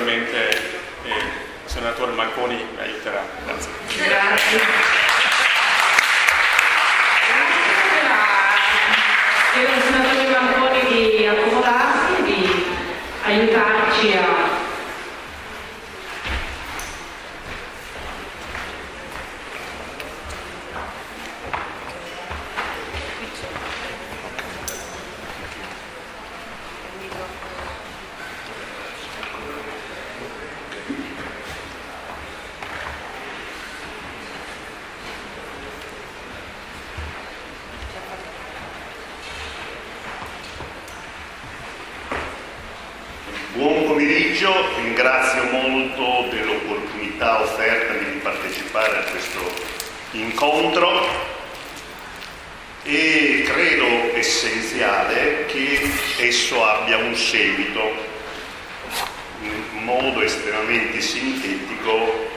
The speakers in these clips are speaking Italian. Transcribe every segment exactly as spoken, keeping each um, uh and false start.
sicuramente eh, il senatore Manconi mi aiuterà. Grazie. Grazie. Chiedo al senatore Manconi di accomodarsi e di aiutarci a Buon pomeriggio, ringrazio molto dell'opportunità offertami di partecipare a questo incontro e credo essenziale che esso abbia un seguito. In modo estremamente sintetico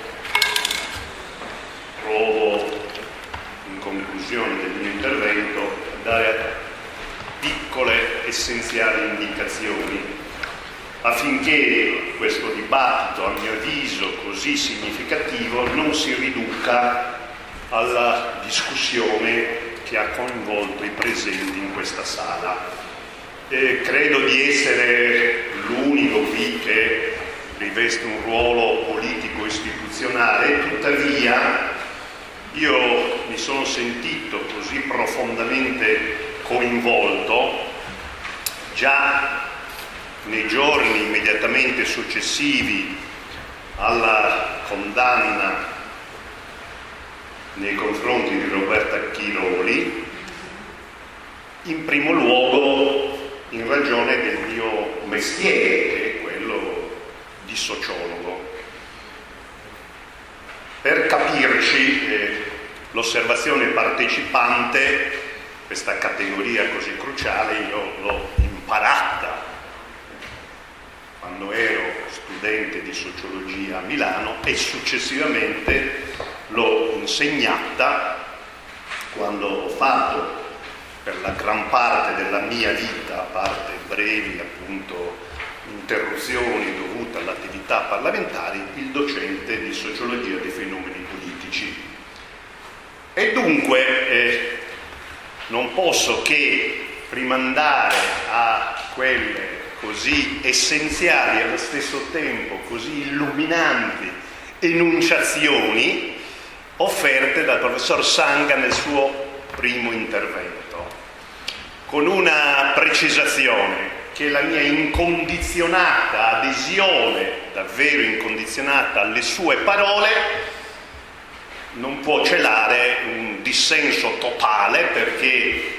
provo, in conclusione del mio intervento, a dare piccole essenziali indicazioni affinché questo dibattito, a mio avviso così significativo, non si riduca alla discussione che ha coinvolto i presenti in questa sala. E credo di essere l'unico qui che riveste un ruolo politico-istituzionale, tuttavia io mi sono sentito così profondamente coinvolto già nei giorni immediatamente successivi alla condanna nei confronti di Roberta Chiroli, in primo luogo in ragione del mio mestiere, che è quello di sociologo. Per capirci, eh, l'osservazione partecipante, questa categoria così cruciale, io l'ho imparata quando ero studente di sociologia a Milano e successivamente l'ho insegnata quando ho fatto per la gran parte della mia vita, a parte brevi appunto interruzioni dovute all'attività parlamentare, il docente di sociologia dei fenomeni politici. E dunque eh, non posso che rimandare a quelle così essenziali e allo stesso tempo così illuminanti enunciazioni offerte dal professor Sanga nel suo primo intervento, con una precisazione che la mia incondizionata adesione, davvero incondizionata alle sue parole, non può celare un dissenso totale, perché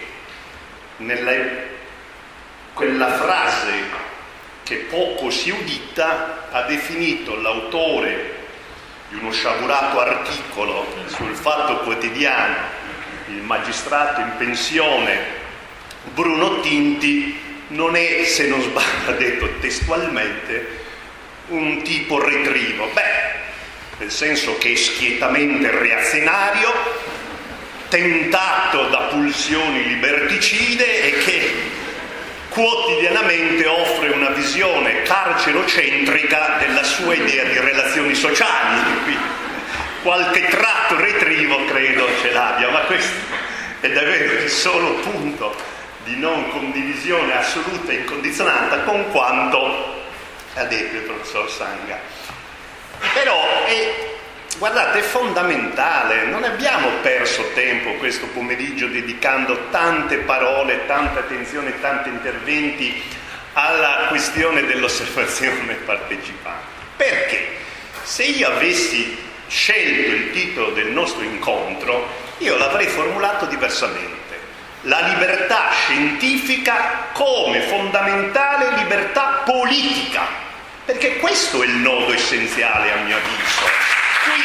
nella quella frase che poco si udita ha definito l'autore di uno sciagurato articolo sul Fatto Quotidiano, il magistrato in pensione Bruno Tinti, non è, se non sbaglio, ha detto testualmente, un tipo retrivo. Beh, nel senso che è schietamente reazionario, tentato da pulsioni liberticide e che quotidianamente offre una visione carcerocentrica della sua idea di relazioni sociali. Quindi qualche tratto retrivo credo ce l'abbia, ma questo è davvero il solo punto di non condivisione assoluta e incondizionata con quanto ha detto il professor Sanga. Però è, guardate, è fondamentale, non abbiamo perso tempo questo pomeriggio dedicando tante parole, tanta attenzione, tanti interventi alla questione dell'osservazione partecipante. Perché se io avessi scelto il titolo del nostro incontro, io l'avrei formulato diversamente: la libertà scientifica come fondamentale libertà politica, perché questo è il nodo essenziale a mio avviso. Qui,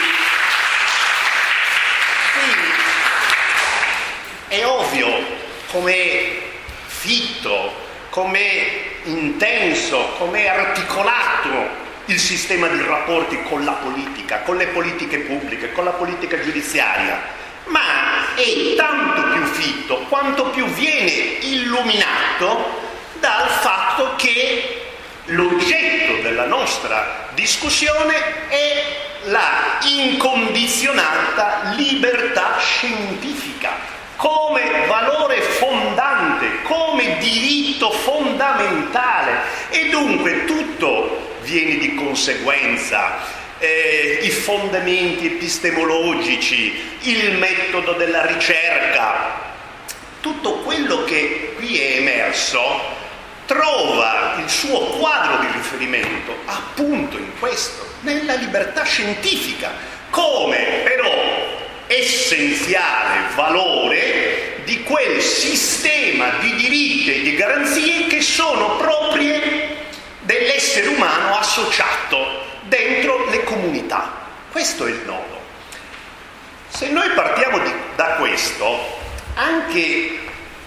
qui è ovvio com'è fitto, com'è intenso, com'è articolato il sistema di rapporti con la politica, con le politiche pubbliche, con la politica giudiziaria, ma è tanto più fitto quanto più viene illuminato dal fatto che l'oggetto della nostra discussione è la incondizionata libertà scientifica come valore fondante, come diritto fondamentale, e dunque tutto viene di conseguenza. Eh, i fondamenti epistemologici, il metodo della ricerca, tutto quello che qui è emerso trova il suo quadro di riferimento appunto in questo, nella libertà scientifica, come però essenziale valore di quel sistema di diritti e di garanzie che sono proprie dell'essere umano associato dentro le comunità. Questo è il nodo. Se noi partiamo di, da questo, anche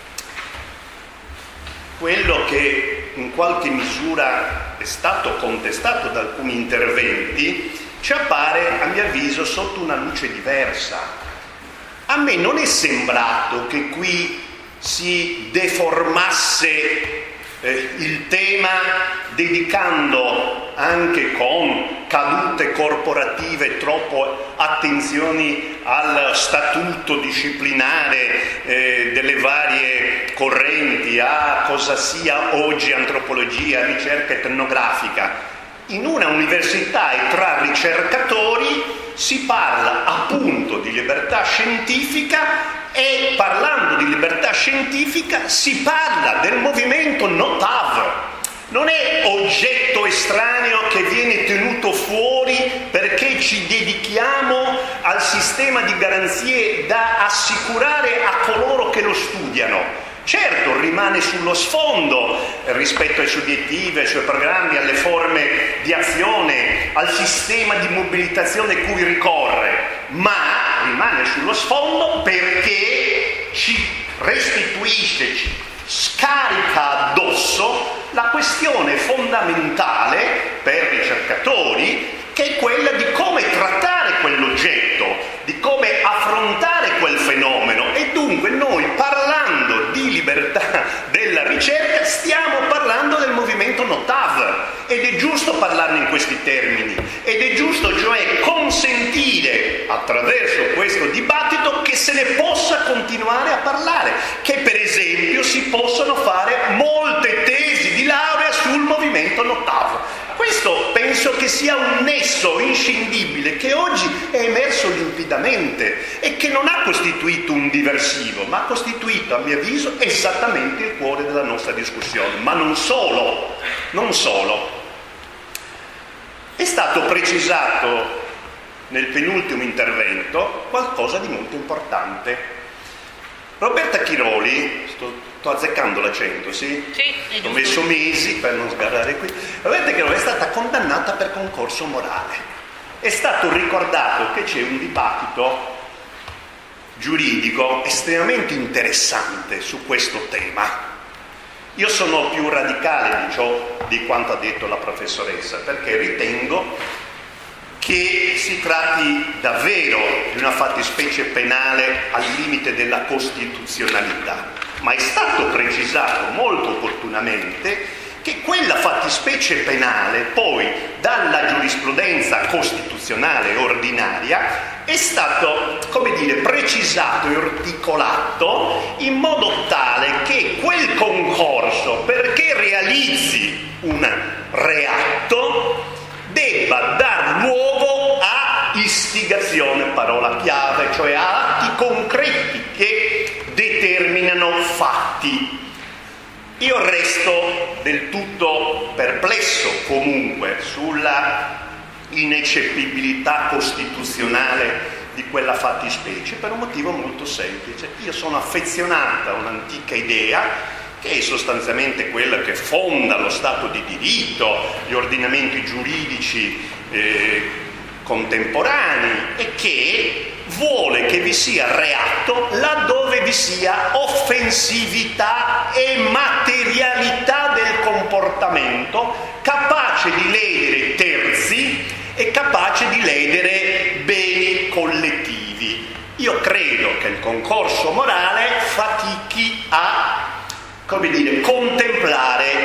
quello che in qualche misura è stato contestato da alcuni interventi ci appare, a mio avviso, sotto una luce diversa. A me non è sembrato che qui si deformasse eh, il tema dedicando anche con cadute corporative troppo attenzioni al statuto disciplinare eh, delle varie correnti, a cosa sia oggi antropologia, ricerca etnografica. In una università e tra ricercatori si parla appunto di libertà scientifica, e parlando di libertà scientifica si parla del movimento Notav. Non è oggetto estraneo che viene tenuto fuori perché ci dedichiamo al sistema di garanzie da assicurare a coloro che lo studiano. Certo, rimane sullo sfondo rispetto ai suoi obiettivi, ai suoi programmi, alle forme di azione, al sistema di mobilitazione cui ricorre, ma rimane sullo sfondo perché ci restituisce, ci scarica addosso la questione fondamentale per ricercatori, che è quella di come trattare quell'oggetto, di come affrontare quel fenomeno. E dunque noi, parlando di libertà della ricerca, stiamo parlando del movimento Notav, ed è giusto parlarne in questi termini, ed è giusto cioè consentire attraverso questo dibattito che se ne possa continuare a parlare, che per esempio si possano fare molte tesi di laurea sul movimento Notav. Questo penso che sia un nesso inscindibile che oggi è emerso limpidamente e che non ha costituito un diversivo, ma ha costituito, a mio avviso, esattamente il cuore della nostra discussione. Ma non solo, non solo. È stato precisato nel penultimo intervento qualcosa di molto importante. Roberta Chiroli, sto, sto azzeccando l'accento, sì? Sì, è giusto. Ho messo mesi per non sgarrare qui. Roberta Chiroli è stata condannata per concorso morale. È stato ricordato che c'è un dibattito giuridico estremamente interessante su questo tema. Io sono più radicale di ciò di quanto ha detto la professoressa, perché ritengo che si tratti davvero di una fattispecie penale al limite della costituzionalità, ma è stato precisato molto opportunamente che quella fattispecie penale poi dalla giurisprudenza costituzionale ordinaria è stato, come dire, precisato e articolato in modo tale che quel concorso, perché realizzi un reato, debba dar luogo a istigazione, parola chiave, cioè a atti concreti che determinano fatti. Io resto del tutto perplesso comunque sulla ineccepibilità costituzionale di quella fattispecie per un motivo molto semplice. Io sono affezionata a un'antica idea che è sostanzialmente quella che fonda lo Stato di diritto, gli ordinamenti giuridici eh, contemporanei, e che vuole che vi sia reato laddove vi sia offensività e materialità del comportamento capace di ledere terzi e capace di ledere beni collettivi. Io credo che il concorso morale fatichi a, come dire, contemplare questo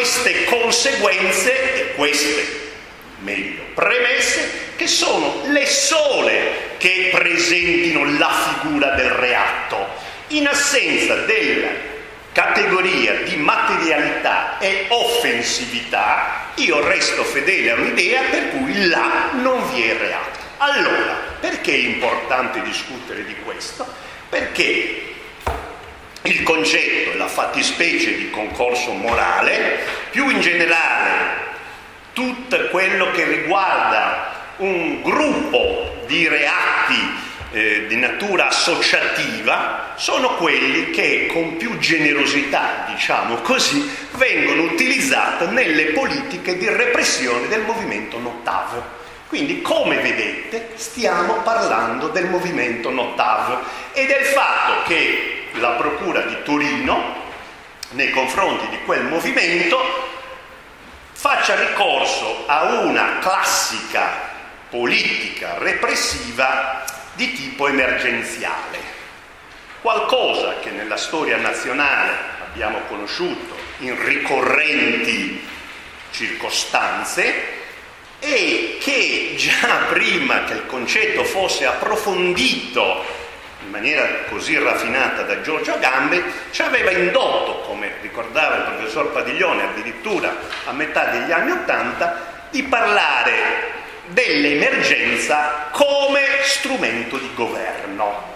queste conseguenze e queste, meglio, premesse, che sono le sole che presentino la figura del reatto. In assenza della categoria di materialità e offensività, io resto fedele a un'idea per cui là non vi è reato. Allora, perché è importante discutere di questo? Perché il concetto e la fattispecie di concorso morale, più in generale tutto quello che riguarda un gruppo di reati eh, di natura associativa, sono quelli che con più generosità, diciamo così, vengono utilizzati nelle politiche di repressione del movimento Notav. Quindi, come vedete, stiamo parlando del movimento Notav e del fatto che la Procura di Torino, nei confronti di quel movimento, faccia ricorso a una classica politica repressiva di tipo emergenziale. Qualcosa che nella storia nazionale abbiamo conosciuto in ricorrenti circostanze e che già prima che il concetto fosse approfondito in maniera così raffinata da Giorgio Agamben, ci aveva indotto, come ricordava il professor Padiglione, addirittura a metà degli anni Ottanta, di parlare dell'emergenza come strumento di governo.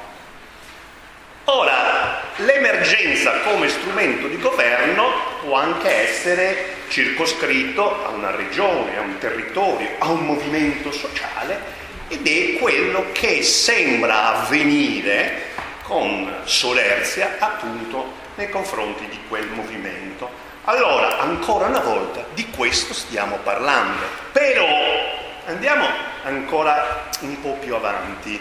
Ora, l'emergenza come strumento di governo può anche essere circoscritto a una regione, a un territorio, a un movimento sociale, ed è quello che sembra avvenire con solerzia appunto nei confronti di quel movimento. Allora, ancora una volta, di questo stiamo parlando. Però andiamo ancora un po' più avanti.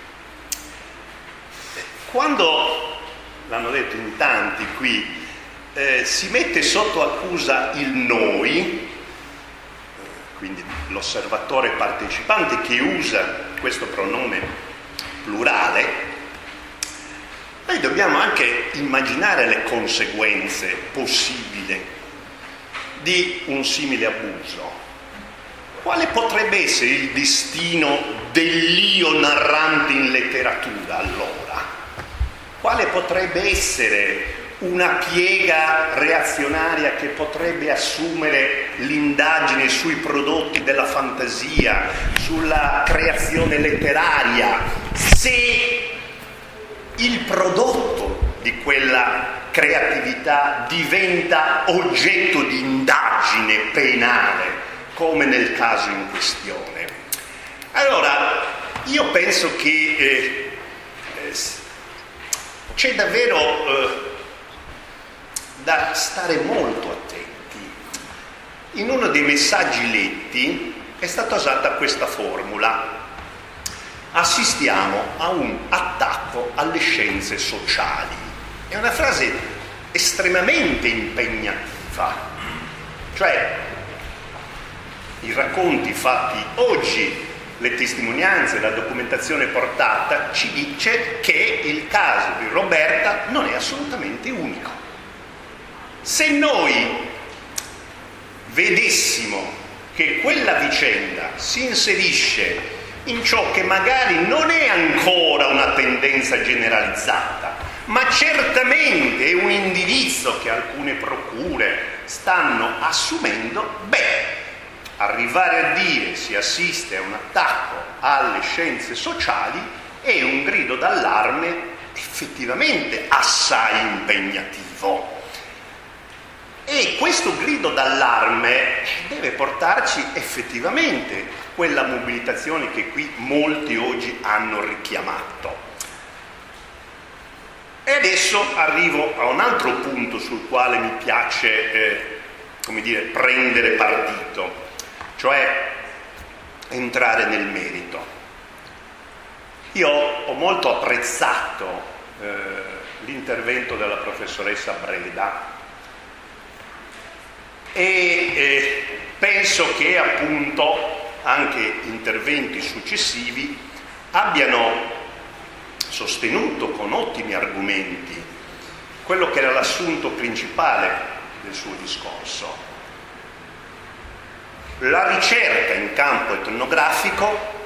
Quando, l'hanno detto in tanti qui, eh, si mette sotto accusa il noi, quindi l'osservatore partecipante che usa questo pronome plurale, noi dobbiamo anche immaginare le conseguenze possibili di un simile abuso. Quale potrebbe essere il destino dell'io narrante in letteratura allora? Quale potrebbe essere una piega reazionaria che potrebbe assumere l'indagine sui prodotti della fantasia, sulla creazione letteraria, se il prodotto di quella creatività diventa oggetto di indagine penale, come nel caso in questione? Allora, io penso che eh, eh, c'è davvero eh, da stare molto attenti. In uno dei messaggi letti è stata usata questa formula: assistiamo a un attacco alle scienze sociali. È una frase estremamente impegnativa, cioè i racconti fatti oggi, le testimonianze, la documentazione portata ci dice che il caso di Roberta non è assolutamente unico. Se noi vedessimo che quella vicenda si inserisce in ciò che magari non è ancora una tendenza generalizzata, ma certamente è un indirizzo che alcune procure stanno assumendo, beh, arrivare a dire si assiste a un attacco alle scienze sociali è un grido d'allarme effettivamente assai impegnativo. E questo grido d'allarme deve portarci effettivamente a quella mobilitazione che qui molti oggi hanno richiamato. E adesso arrivo a un altro punto sul quale mi piace, eh, come dire, prendere partito, cioè entrare nel merito. Io ho molto apprezzato eh, l'intervento della professoressa Breda e eh, penso che appunto anche interventi successivi abbiano sostenuto con ottimi argomenti quello che era l'assunto principale del suo discorso, la ricerca in campo etnografico